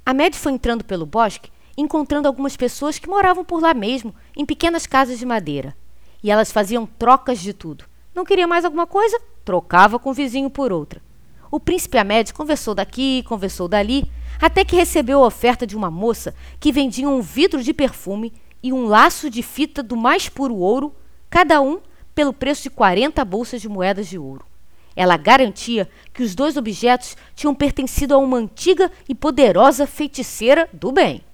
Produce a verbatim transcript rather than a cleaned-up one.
Ahmed foi entrando pelo bosque, encontrando algumas pessoas que moravam por lá mesmo, em pequenas casas de madeira. E elas faziam trocas de tudo. Não queria mais alguma coisa? Trocava com o vizinho por outra. O príncipe Ahmed conversou daqui, conversou dali, até que recebeu a oferta de uma moça que vendia um vidro de perfume e um laço de fita do mais puro ouro, cada um pelo preço de quarenta bolsas de moedas de ouro. Ela garantia que os dois objetos tinham pertencido a uma antiga e poderosa feiticeira do bem.